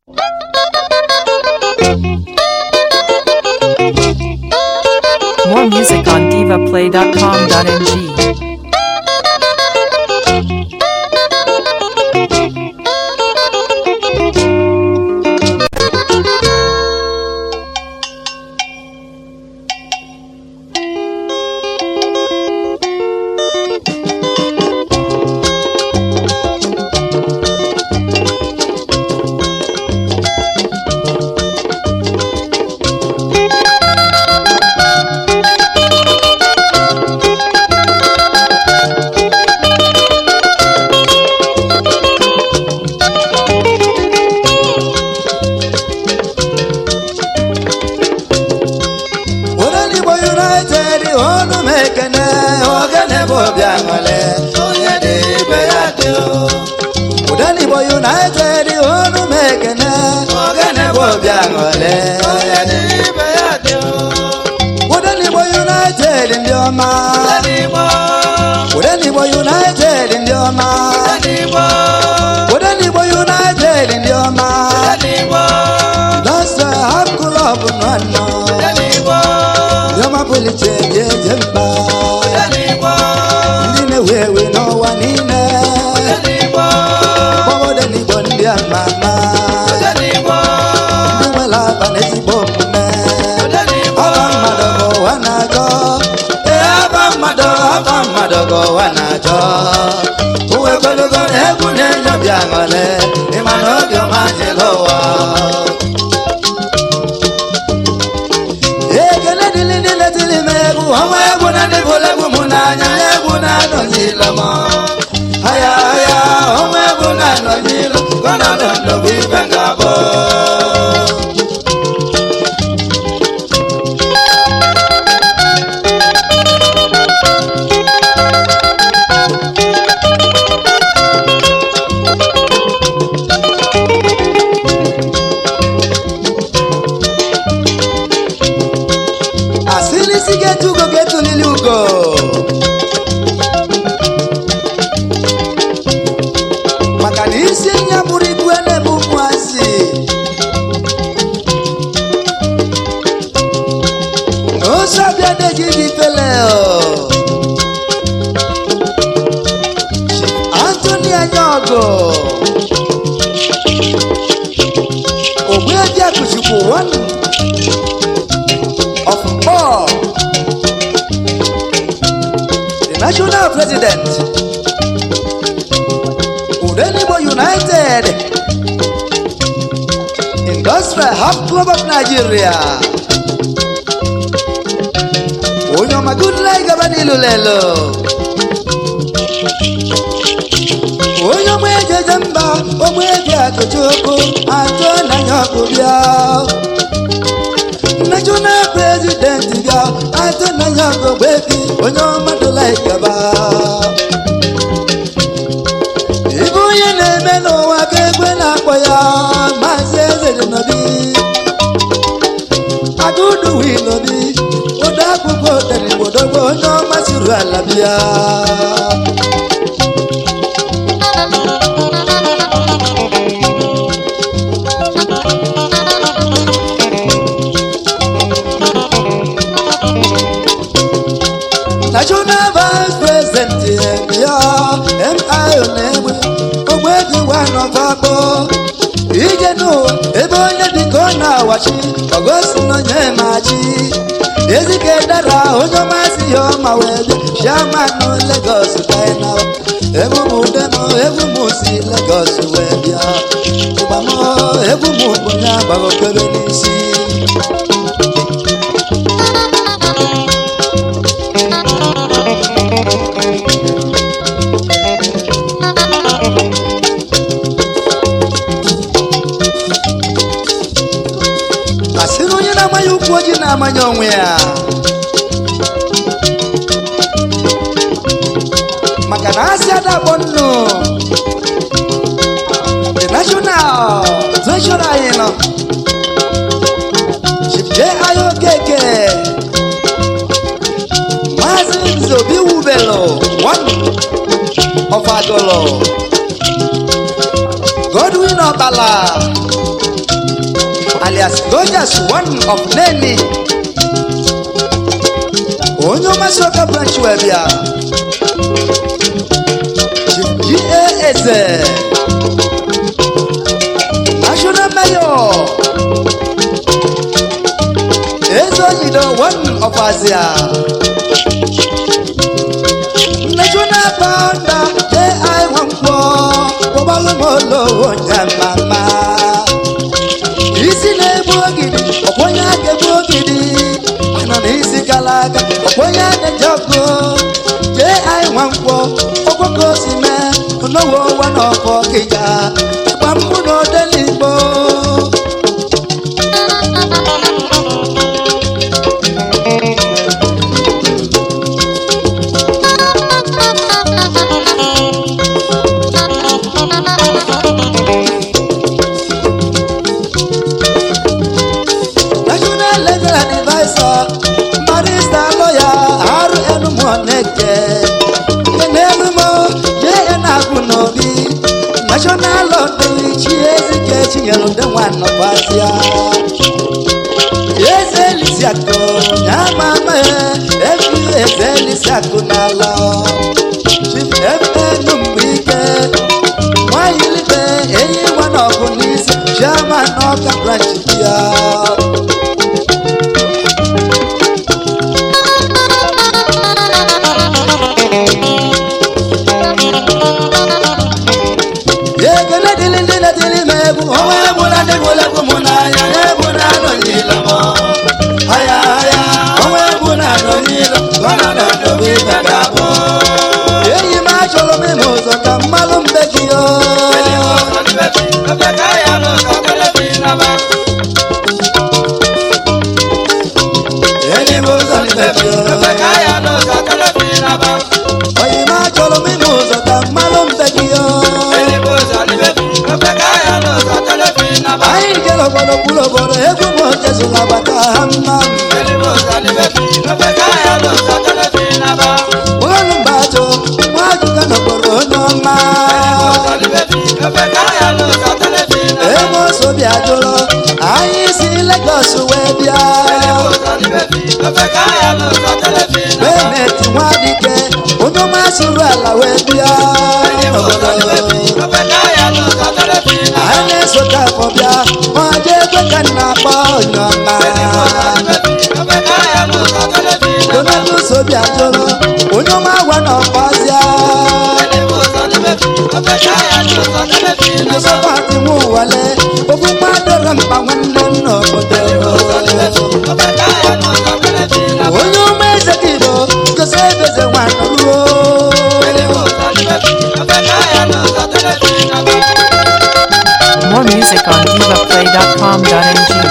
More music on divaplay.com.ng. Nigeria. Onyo magudla igabanilu lelo. Onyo mweje jamba, omweje akochoko, ato na nyoko bia. National president bia, ato na nyoko beki, onyo madula igaba. Ibu yene meno wake kwena kwa ya, maseze jenobi. Agudu wilobi, odaku kodani wodogo no masiru alabia. National Vice President M.I. Onewe, Omwegi Wanofabo. Ijenu ebonye dikona wachi ogosi no nyemachi ezike dara onyo masi yo mawede shamanu Lagos kaina ebu mudeno ebu musi Lagos wedia kubamo ebu mubunya bago kebelisi na manyonwe ya makanasi ada bonno the national treasurer you know Chipje ayo keke Mazin Zobi Ubelo one of Adolo Godwin Obala alias Rogers one of Neni onye masoka branch webia GAS National Mayor Ezoyido one of Asia National Founder AI Wangpo Obalomolo Wonyamama Isi na-ebogidi Okonya ke-bogidi Anonisi Kalaga Okonya ke-jogo AI Wangpo Okoko Sime Onowo Wanofo Kija Bambuno Deligbo National Lottery, Chiesi Catching and the one of Asia. Yes, Elisiaco, Yamama, every Elisiaco Nala. Chief F.N. Weekend. Why you live there? Any one of police, German or Caprachia. More music on divaplay.com.ng.